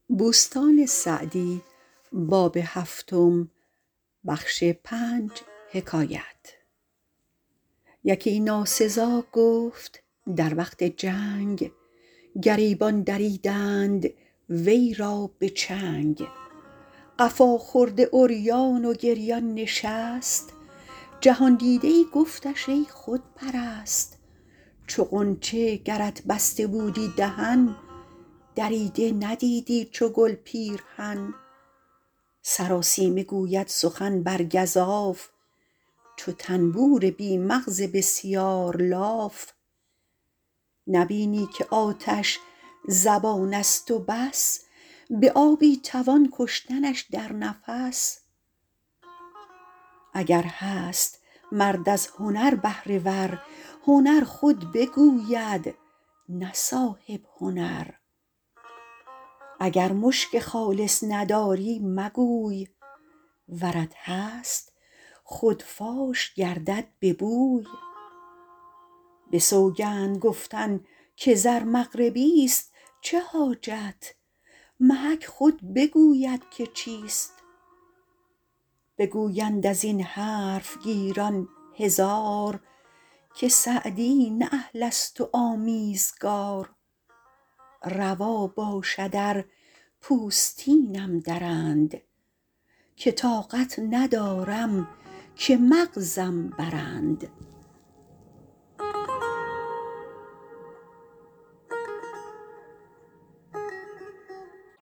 یکی ناسزا گفت در وقت جنگ، گریبان دریدند وی را به چنگ. قفا خورده عریان و گریان نشست، جهاندیده ای گفتش ای خودپرست. چو غنچه گرت بسته بودی دهن، دریده ندیدی چو گل پیرهن. سراسیمه گوید سخن بر گزاف، چو طنبور بی مغز بسیار لاف. نبینی که آتش زبان است و بس، به آبی توان کشتنش در نفس. اگر هست مرد از هنر بهره ور، هنر خود بگوید نه صاحب هنر. اگر مشک خالص نداری مگوی، ورت هست خود فاش گردد به بوی. به سوگند گفتن که زر مغربی ست چه حاجت، محک خود بگوید که چیست. بگویند از این حرف گیران هزار، که سعدی نه اهل است و آمیزگار. روا باشد ار پوستینم درند، که طاقت ندارم که مغزم برند.